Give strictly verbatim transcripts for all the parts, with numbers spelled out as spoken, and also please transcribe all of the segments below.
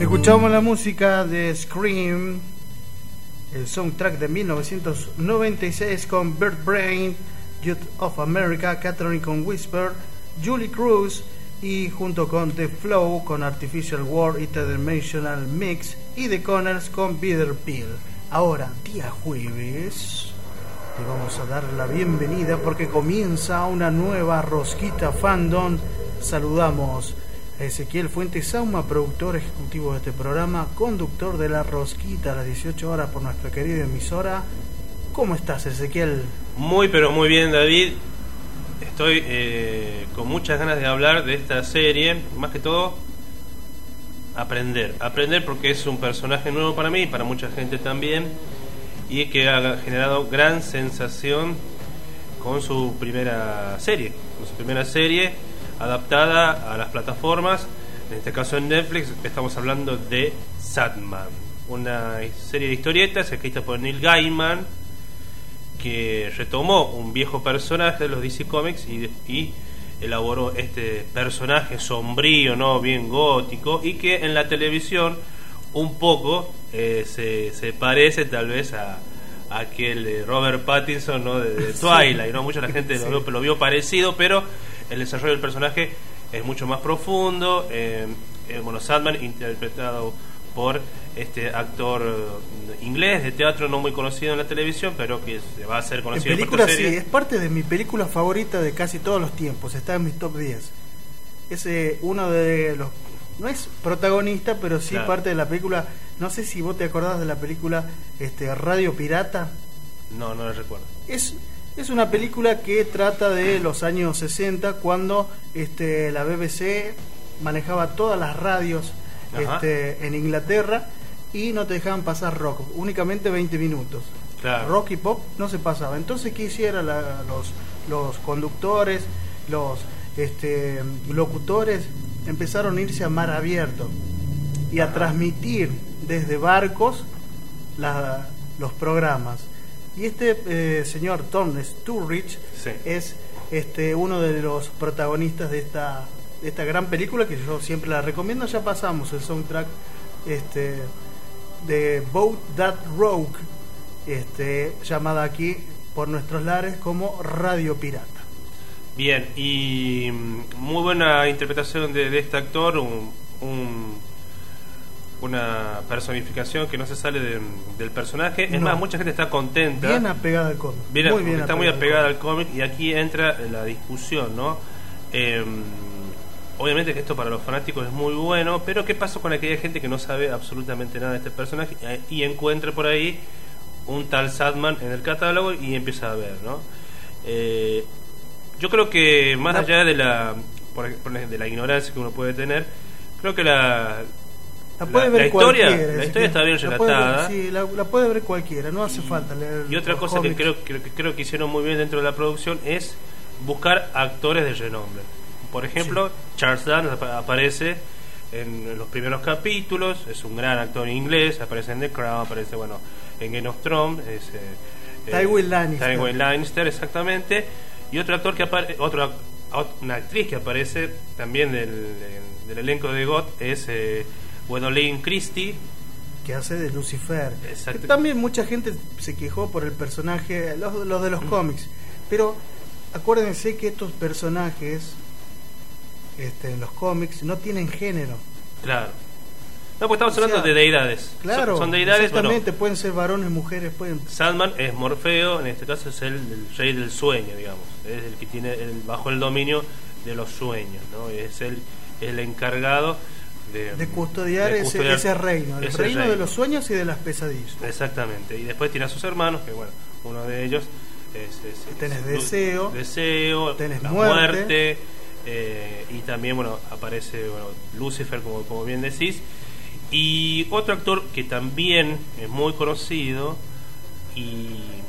Escuchamos la música de Scream, el soundtrack de mil novecientos noventa y seis con Bert Brain, Youth of America, Catherine con Whisper, Julie Cruz y junto con The Flow con Artificial World, Interdimensional Mix y The Conners con Bitter Pill. Ahora, día jueves, te vamos a dar la bienvenida porque comienza una nueva Rosquita Fandom. Saludamos a Ezequiel Fuentes Sauma, productor ejecutivo de este programa, conductor de La Rosquita a las dieciocho horas por nuestra querida emisora. ¿Cómo estás, Ezequiel? Muy, pero muy bien, David. Estoy eh, con muchas ganas de hablar de esta serie. Más que todo, aprender. Aprender porque es un personaje nuevo para mí y para mucha gente también. Y que ha generado gran sensación con su primera serie. Con su primera serie adaptada a las plataformas. En este caso en Netflix estamos hablando de Sandman. Una serie de historietas escrita por Neil Gaiman, que retomó un viejo personaje de los D C Comics y, y elaboró este personaje sombrío, no bien gótico, y que en la televisión un poco eh, se, se parece tal vez a, a aquel de Robert Pattinson, ¿no? de, de Twilight, ¿no? Mucha la gente sí. lo, vio, lo vio parecido, pero el desarrollo del personaje es mucho más profundo. eh, eh, bueno, Sandman interpretado por este actor inglés de teatro no muy conocido en la televisión, pero que se va a ser conocido en película. Sí, es parte de mi película favorita de casi todos los tiempos, está en mis top diez. Es eh, uno de los, no es protagonista, pero sí claro. parte de la película. No sé si vos te acordás de la película este, Radio Pirata. No, no la recuerdo. Es es una película que trata de los años sesenta, cuando este, la B B C manejaba todas las radios Este, en Inglaterra y no te dejaban pasar rock, únicamente veinte minutos. Claro. Rock y pop no se pasaba. Entonces, ¿qué hicieron la, los, los conductores, los este, locutores? Empezaron a irse a mar abierto y a transmitir desde barcos la, los programas. Y este eh, señor Tom Sturridge sí. es este, uno de los protagonistas de esta esta gran película, que yo siempre la recomiendo. Ya pasamos el soundtrack este, de Boat That Rogue, este, llamada aquí por nuestros lares como Radio Pirata. Bien, y muy buena interpretación de, de este actor, un, un, una personificación que no se sale de, del personaje. Es no. más, mucha gente está contenta. Bien apegada al cómic. Bien, muy bien está muy apegada al cómic, y aquí entra la discusión, ¿no? Eh, Obviamente que esto para los fanáticos es muy bueno, pero ¿qué pasó con aquella gente que no sabe absolutamente nada de este personaje y encuentra por ahí un tal Sandman en el catálogo y empieza a ver, ¿no? Eh, yo creo que más allá de la de la ignorancia que uno puede tener, creo que la la, puede la, ver la historia la historia está bien relatada. Sí, la, la puede ver cualquiera, no hace y, falta leer. Y otra cosa cómics. que creo, creo que creo que hicieron muy bien dentro de la producción es buscar actores de renombre. Por ejemplo, sí. Charles Dance aparece en, en los primeros capítulos, es un gran actor inglés, aparece en The Crown, aparece bueno en Game of Thrones, es eh, Tywin Lannister. Tywin Lannister, exactamente. Y otro actor que aparece, otra una actriz que aparece también del, del, del elenco de G O T es eh, Gwendoline Christie, que hace de Lucifer. También mucha gente se quejó por el personaje, los, los de los mm. cómics, pero acuérdense que estos personajes Este, en los cómics no tienen género. Claro. No, pues estamos hablando o sea, de deidades. Claro, son, son deidades. Exactamente, bueno, pueden ser varones, mujeres, pueden. Sandman es Morfeo, en este caso es el, el rey del sueño, digamos. Es el que tiene el, bajo el dominio de los sueños, ¿no? Es el, el encargado de, de custodiar, de custodiar ese, ese reino, el ese reino, reino de los sueños y de las pesadillas. Exactamente. Y después tiene a sus hermanos, que bueno, uno de ellos es, es, es tenés deseo, deseo, tenés la muerte. muerte Eh, y también bueno aparece bueno, Lucifer, como, como bien decís, y otro actor que también es muy conocido y,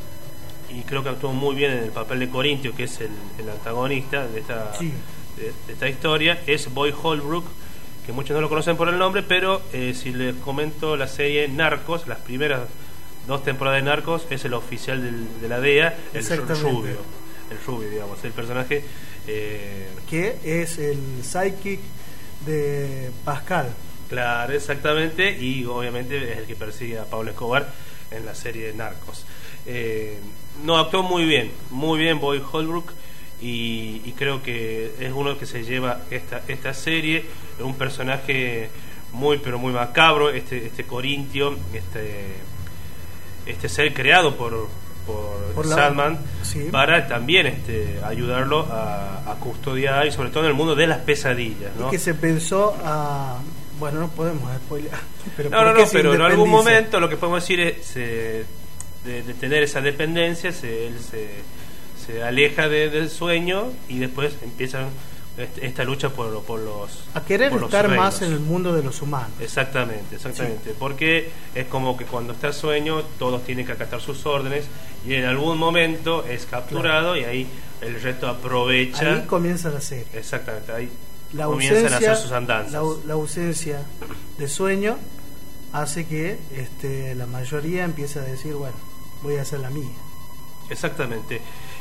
y creo que actuó muy bien en el papel de Corintio, que es el, el antagonista de esta, sí. de, de esta historia, es Boyd Holbrook, que muchos no lo conocen por el nombre, pero eh, si les comento la serie Narcos, las primeras dos temporadas de Narcos, es el oficial del, de la D E A, el rubio, el rubio, digamos, el personaje. Eh, que es el sidekick de Pascal. Claro, exactamente, y obviamente es el que persigue a Pablo Escobar en la serie de Narcos. Eh, no, actuó muy bien, muy bien Boyd Holbrook, y, y creo que es uno que se lleva esta, esta serie, un personaje muy pero muy macabro, este, este corintio, este, este ser creado por, por, por Sandman, sí, para también este, ayudarlo a, a custodiar, y sobre todo en el mundo de las pesadillas, ¿no? Y que se pensó a... Bueno, no podemos spoiler. Pero no, no, no, pero en algún momento lo que podemos decir es eh, de, de tener esa dependencia, se, él se, se aleja de, del sueño, y después empiezan este, esta lucha por, por los a querer por estar los más en el mundo de los humanos. Exactamente, exactamente, sí. Porque es como que cuando está sueño todos tienen que acatar sus órdenes, y en algún momento es capturado, claro. Y ahí el resto aprovecha. Ahí comienza la serie. Exactamente, ahí la comienzan ausencia, a hacer sus andanzas. La, la ausencia de sueño hace que este, la mayoría empiece a decir, bueno, voy a hacer la mía. Exactamente.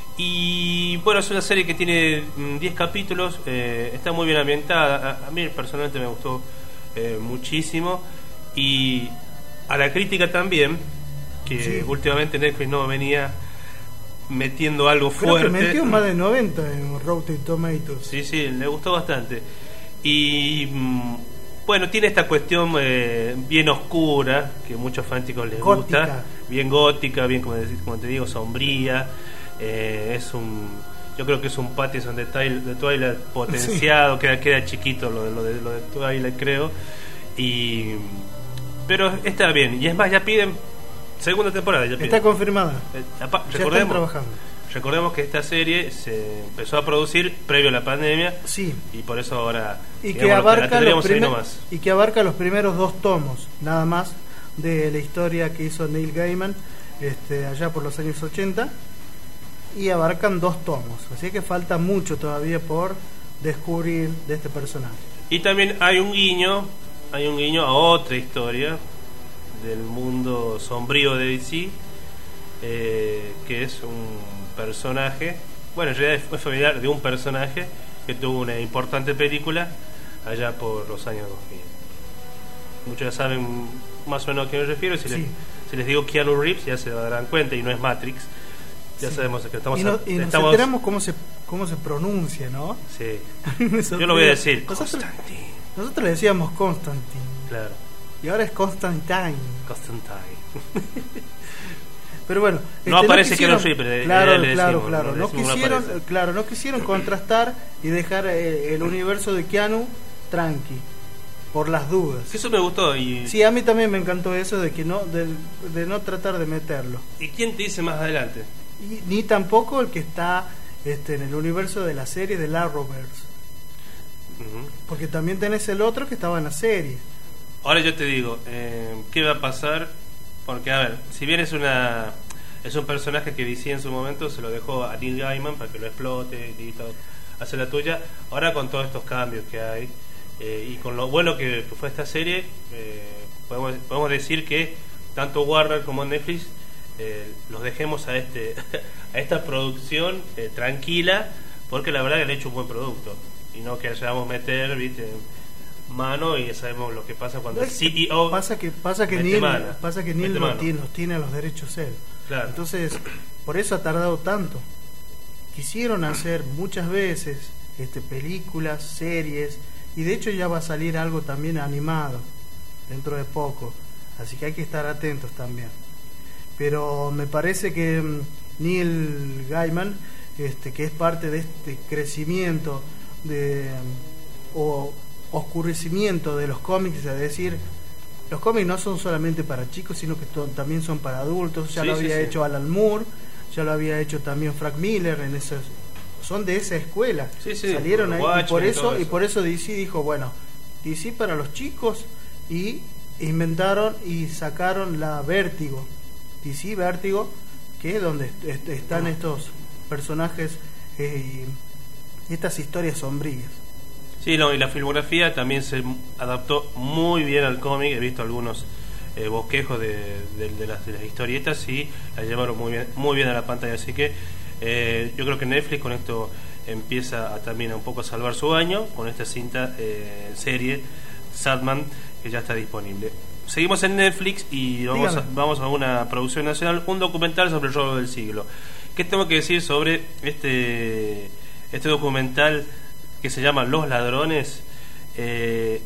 Y bueno, es una serie que tiene diez capítulos, eh, está muy bien ambientada. A, a mí personalmente me gustó eh, muchísimo, y a la crítica también, que sí. Últimamente Netflix no venía metiendo algo fuerte. Creo que metió más de noventa en Rotten Tomatoes. Sí, sí, le gustó bastante. Y bueno, tiene esta cuestión eh, bien oscura, que a muchos fanáticos les gótica. gusta, bien gótica, bien, como, como te digo, sombría. Eh, es un, yo creo que es un Pattinson de, de Twilight potenciado, sí. queda, queda chiquito lo de, lo de, lo de Twilight, creo. Y pero está bien, y es más, ya piden segunda temporada, ya piden. Está confirmada. Eh, apa, ya recordemos, están trabajando. Recordemos que esta serie se empezó a producir previo a la pandemia, sí, y por eso ahora y digamos, que abarca los primer, y que abarca los primeros dos tomos nada más de la historia que hizo Neil Gaiman este, allá por los años ochenta, y abarcan dos tomos, así que falta mucho todavía por descubrir de este personaje. Y también hay un guiño, hay un guiño a otra historia del mundo sombrío de D C, eh, que es un personaje, bueno, en realidad fue familiar de un personaje que tuvo una importante película allá por los años dos mil. Muchos ya saben más o menos a qué me refiero. Si, sí. les, si les digo Keanu Reeves ya se darán cuenta, y no es Matrix. Ya sí. sabemos que estamos... Y, no, y nos estamos... enteramos cómo se, cómo se pronuncia, ¿no? Sí. Yo lo voy a decir. Nosotros, nosotros le decíamos Constantine. Claro. Y ahora es Constantine. Constantine. Pero bueno, no este, aparece no quisieron, Keanu Reeves. Claro, le claro, decimos, claro. No, no quisieron, no claro, no quisieron contrastar y dejar eh, el universo de Keanu tranqui, por las dudas. Eso me gustó. Y sí, a mí también me encantó eso de que no, de, de no tratar de meterlo. ¿Y quién te dice más adelante? Y, ni tampoco el que está este, en el universo de la serie de Arrowverse. Uh-huh. Porque también tenés el otro que estaba en la serie. Ahora yo te digo, eh, ¿qué va a pasar? Porque, a ver, si bien es una es un personaje que D C en su momento se lo dejó a Neil Gaiman para que lo explote y todo, hace la tuya, ahora con todos estos cambios que hay eh, y con lo bueno que, que fue esta serie, eh, podemos, podemos decir que tanto Warner como Netflix eh, los dejemos a este a esta producción eh, tranquila, porque la verdad que han hecho un buen producto, y no que hayamos meter, viste, mano, y ya sabemos lo que pasa cuando el C E O pasa que pasa que Neil pasa que Neil no tiene, nos tiene los derechos él. Claro. Entonces, por eso ha tardado tanto. Quisieron hacer muchas veces este películas, series, y de hecho ya va a salir algo también animado dentro de poco, así que hay que estar atentos también. Pero me parece que um, Neil Gaiman, este, que es parte de este crecimiento de um, o oscurecimiento de los cómics, es decir, los cómics no son solamente para chicos, sino que to- también son para adultos. Ya sí, lo había sí, hecho sí. Alan Moore, ya lo había hecho también Frank Miller, en esos, son de esa escuela. Sí, sí, salieron ahí, y por eso, eso y por eso D C dijo, bueno, D C para los chicos, y inventaron y sacaron la Vértigo, D C Vértigo, que es donde est- están estos personajes eh, y estas historias sombrías. Sí, no, y la filmografía también se adaptó muy bien al cómic. He visto algunos eh, bosquejos de, de, de, las, de las historietas y la llevaron muy bien, muy bien a la pantalla. Así que eh, yo creo que Netflix con esto empieza a, también a un poco a salvar su año con esta cinta eh, serie Sandman, que ya está disponible. Seguimos en Netflix y vamos a, vamos a una producción nacional, un documental sobre el robo del siglo. ¿Qué tengo que decir sobre este este documental que se llama Los Ladrones? Eh,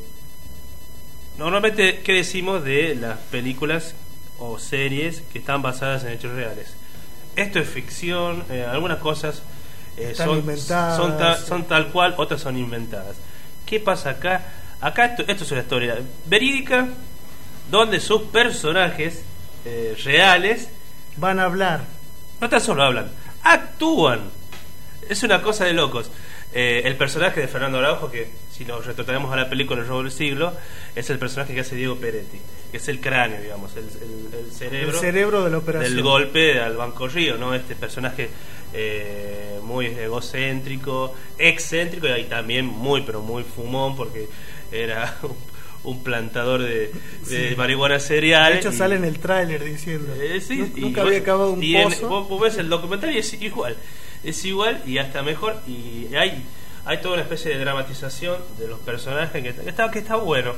normalmente, ¿qué decimos de las películas o series que están basadas en hechos reales? Esto es ficción, eh, algunas cosas eh, son, son, ta, son tal cual, otras son inventadas. ¿Qué pasa acá? Acá esto, esto es una historia verídica donde sus personajes eh, reales van a hablar. No tan solo hablan, actúan. Es una cosa de locos. Eh, el personaje de Fernando Araujo, que si nos retrotraemos a la película El robo del siglo, es el personaje que hace Diego Peretti, que es el cráneo, digamos, el, el, el cerebro, el cerebro de la operación, del golpe al Banco Río, ¿no? Este personaje eh, muy egocéntrico, excéntrico y también muy, pero muy fumón, porque era un plantador de, de sí. marihuana cereal. De hecho, y, sale en el tráiler diciendo eh, sí, nunca y, había vos, acabado un y pozo. En, vos, vos ves el documental y es igual, es igual y hasta mejor. Y hay hay toda una especie de dramatización de los personajes que, que está que está bueno,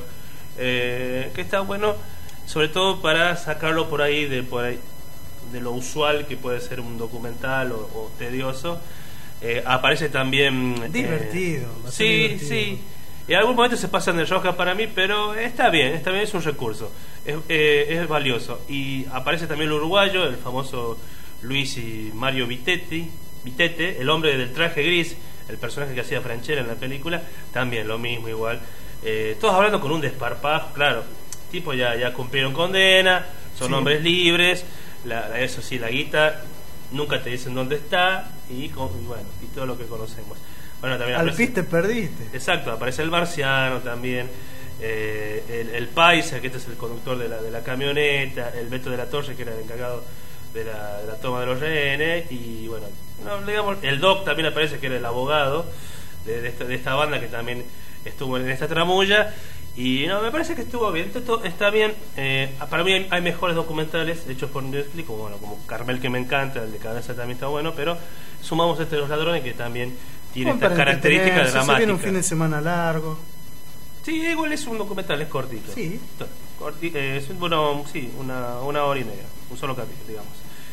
eh, que está bueno, sobre todo para sacarlo por ahí de por ahí de lo usual que puede ser un documental o, o tedioso. Eh, aparece también divertido. Eh, sí, divertido. sí. En algún momento se pasan de rosca para mí, pero está bien, está bien, es un recurso, es, eh, es valioso. Y aparece también el uruguayo, el famoso Luis y Mario Vitetti, Vitete, el hombre del traje gris, el personaje que hacía Franchella en la película, también lo mismo, igual. Eh, todos hablando con un desparpajo, claro, tipo ya, ya cumplieron condena, son sí. hombres libres, la, eso sí, la guita, nunca te dicen dónde está, y, con, y bueno, y todo lo que conocemos. Bueno, también al aparece, piste perdiste. Exacto, aparece el marciano también, eh, el, el Paisa, que este es el conductor de la, de la camioneta, el Beto de la Torre, que era el encargado de la, de la toma de los rehenes, y bueno, no, digamos, el Doc también aparece, que era el abogado de, de, esta, de esta banda que también estuvo en esta tramulla. Y no, me parece que estuvo bien, esto está bien. Eh, para mí hay, hay mejores documentales hechos por Netflix, como, bueno, como Carmel, que me encanta, el de Cabeza también está bueno, pero sumamos este de Los Ladrones, que también tiene estas características dramáticas. Se viene un fin de semana largo. Sí, igual es un documental, es cortito. Sí. Corti, eh, es, bueno, sí, una, una hora y media, un solo capítulo, digamos.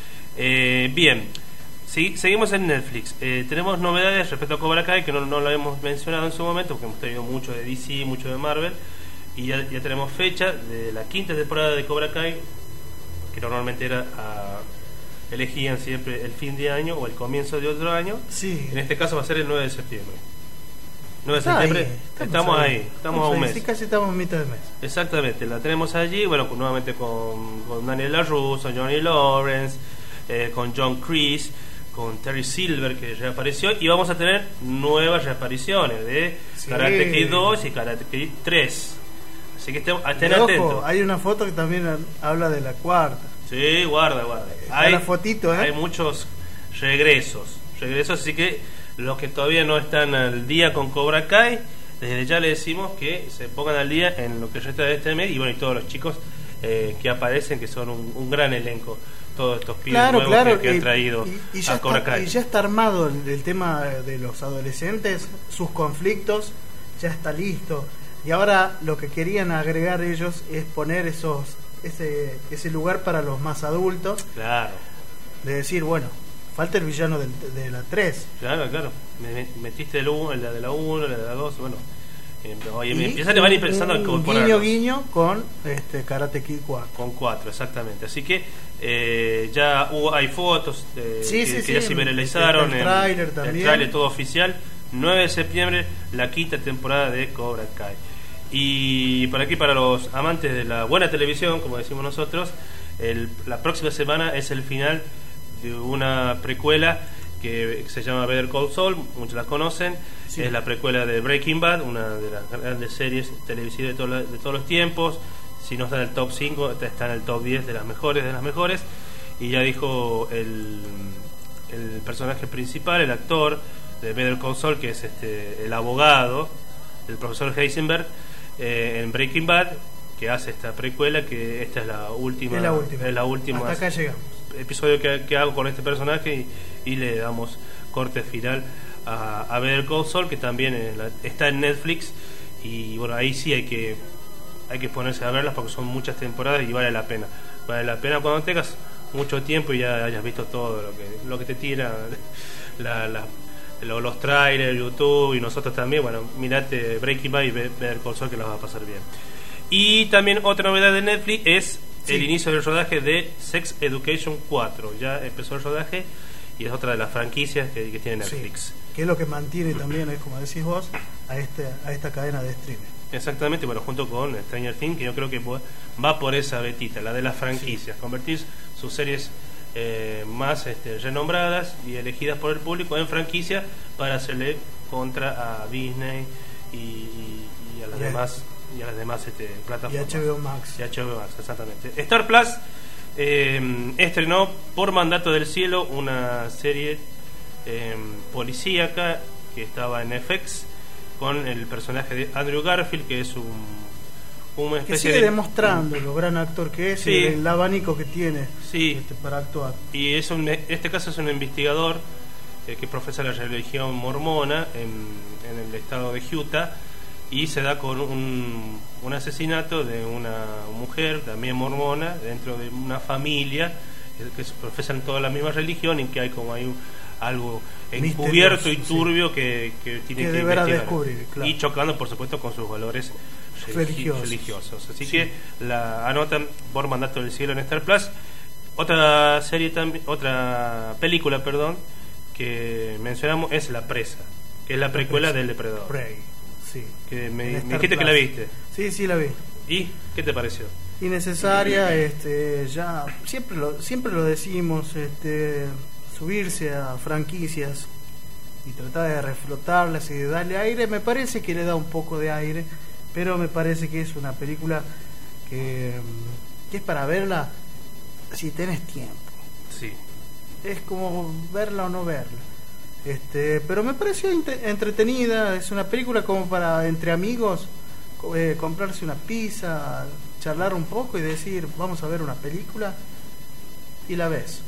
Eh, bien, sí, seguimos en Netflix. Eh, tenemos novedades respecto a Cobra Kai, que no, no lo hemos mencionado en su momento, porque hemos tenido mucho de D C, mucho de Marvel. Y ya, ya tenemos fecha de la quinta temporada de Cobra Kai, que normalmente era a, elegían siempre el fin de año o el comienzo de otro año. Sí. En este caso va a ser el nueve de septiembre. nueve de Está septiembre, ahí, estamos, estamos ahí, ahí, estamos, estamos a un ahí, mes. Sí, casi estamos en mitad de mes. Exactamente, la tenemos allí, bueno, con, nuevamente con, con Daniel LaRusso, Johnny Lawrence, eh, con John Kreese, con Terry Silver, que reapareció, y vamos a tener nuevas reapariciones de sí. Karate Kid dos y Karate Kid tres. Así que estén, estén ojo, atentos. Hay una foto que también habla de la cuarta. Sí, guarda, guarda. Está Hay, la fotito, ¿eh? Hay muchos regresos, regresos, así que los que todavía no están al día con Cobra Kai, desde ya les decimos que se pongan al día en lo que resta de este mes, y bueno, y todos los chicos eh, que aparecen, que son un, un gran elenco, todos estos pibes claro, nuevos claro, que, que y, han traído y, y ya a Cobra está, Kai. Y ya está armado el, el tema de los adolescentes, sus conflictos, ya está listo. Y ahora lo que querían agregar ellos es poner esos ese ese lugar para los más adultos. Claro. De decir, bueno, falta el villano del, de la tres. Claro, claro. Me metiste el uno, la de la uno, la de la dos, bueno. Eh, oye, me empiezan a van pensando en guiño guiño con este Karate Kid cuatro. Con cuatro, exactamente. Así que eh, ya hubo, hay fotos eh, sí, que, sí, que sí, ya se viralizaron. El tráiler también. El tráiler todo oficial. nueve de septiembre, la quinta temporada de Cobra Kai. Y por aquí, para los amantes de la buena televisión, como decimos nosotros, el, la próxima semana es el final de una precuela que se llama Better Call Saul, muchos la conocen. Sí. Es la precuela de Breaking Bad, una de las grandes series televisivas de, todo, de todos los tiempos. Si no está en el top cinco, está en el top diez de las mejores de las mejores. Y ya dijo el, el personaje principal, el actor de Better Call Saul, que es este el abogado, el profesor Heisenberg, eh, en Breaking Bad, que hace esta precuela, que esta es la última, es la última, es la última hasta acá llegamos. Episodio que, que hago con este personaje, y, y le damos corte final a, a Better Call Saul, que también en la, está en Netflix. Y bueno, ahí sí hay que hay que ponerse a verlas porque son muchas temporadas y vale la pena. Vale la pena cuando tengas mucho tiempo y ya hayas visto todo lo que lo que te tira la, la, lo, los trailers, YouTube y nosotros también. Bueno, mirate Breaking Bad y ver Call Saul que las va a pasar bien. Y también otra novedad de Netflix es sí. el inicio del rodaje de Sex Education cuatro. Ya empezó el rodaje y es otra de las franquicias que, que tiene Netflix. Sí, que es lo que mantiene también, es como decís vos, a este a esta cadena de streaming. Exactamente, bueno, junto con Stranger Things, que yo creo que va por esa vetita, la de las franquicias, sí. convertir sus series eh, más este, renombradas y elegidas por el público en franquicias para hacerle contra a Disney y, y, y a las yeah. demás y a las demás este, plataformas. Y H B O Max. Y H B O Max, exactamente. Star Plus eh, estrenó por mandato del cielo una serie eh, policíaca que estaba en F X con el personaje de Andrew Garfield, que es un una especie que sigue de... demostrando lo gran actor que es, sí. y el abanico que tiene sí. este, para actuar. Y es un, este caso es un investigador eh, que profesa la religión mormona en, en el estado de Utah, y se da con un, un asesinato de una mujer también mormona dentro de una familia que profesan toda la misma religión, y que hay como hay un, algo encubierto y turbio sí. que, que tiene que, que investigar descubrir, claro. y chocando por supuesto con sus valores religiosos, religiosos. Así sí. que la anotan por mandato del cielo en Star Plus. Otra serie también, otra película, perdón, que mencionamos es La Presa, que es la precuela del Depredador. Prey, sí. Que me, me dijiste Plus. Que la viste. Sí, sí la vi. ¿Y qué te pareció? Innecesaria, este, ya siempre lo siempre lo decimos, este, subirse a franquicias y tratar de reflotarlas y de darle aire, me parece que le da un poco de aire, pero me parece que es una película que, que es para verla si tenés tiempo. Sí. Es como verla o no verla. Este, pero me pareció entretenida, es una película como para entre amigos eh, comprarse una pizza, charlar un poco y decir vamos a ver una película y la ves.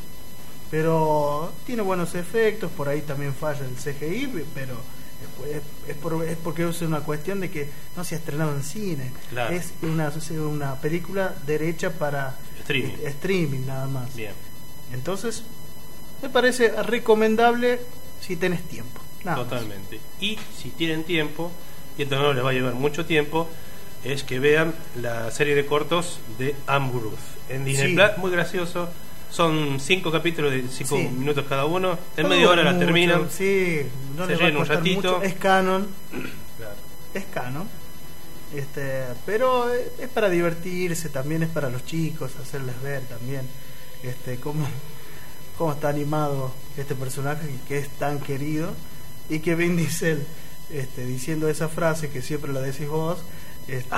Pero tiene buenos efectos, por ahí también falla el C G I, pero es, es, por, es porque es una cuestión de que no se ha estrenado en cine. Claro. Es una, una película derecha para streaming. Eh, streaming nada más. Bien. Entonces me parece recomendable si tenés tiempo. Nada Totalmente. Más. Y si tienen tiempo, y esto no les va a llevar mucho tiempo, es que vean la serie de cortos de Amber Ruth en Disney Plus, sí. muy gracioso. Son cinco capítulos de cinco sí. minutos cada uno. En no media hora la terminan. Sí, no se les va a un ratito. Mucho. Es canon. Claro. Es canon. Este, pero es para divertirse, también es para los chicos, hacerles ver también este cómo, cómo está animado este personaje que es tan querido, y que Vin Diesel este, diciendo esa frase que siempre la decís vos, este,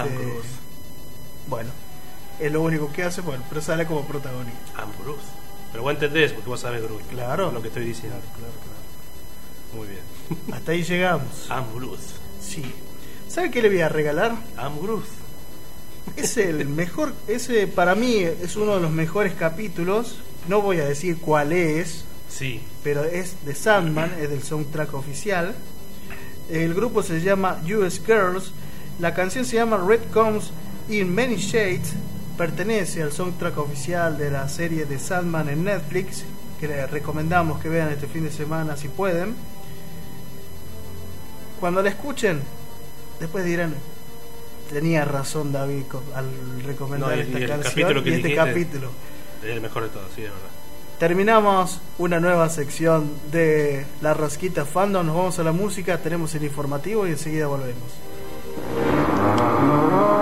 bueno, es lo único que hace, bueno, pero sale como protagonista. Ambrose. Pero vos entendés porque vos sabés Groot. Claro. Lo que estoy diciendo. Claro, claro. Muy bien. Hasta ahí llegamos. Ambrose. Sí. ¿Sabe qué le voy a regalar? Ambrose. Es el mejor, ese para mí es uno de los mejores capítulos. No voy a decir cuál es. Sí. Pero es de Sandman, es del soundtrack oficial. El grupo se llama U S Girls. La canción se llama Red Comes in Many Shades. Pertenece al soundtrack oficial de la serie de Sandman en Netflix, que les recomendamos que vean este fin de semana si pueden. Cuando la escuchen, después dirán, tenía razón David al recomendar no, y, esta y canción y este capítulo. Es el mejor de todos, sí, es verdad. Terminamos una nueva sección de La Rasquita Fandom. Nos vamos a la música, tenemos el informativo y enseguida volvemos.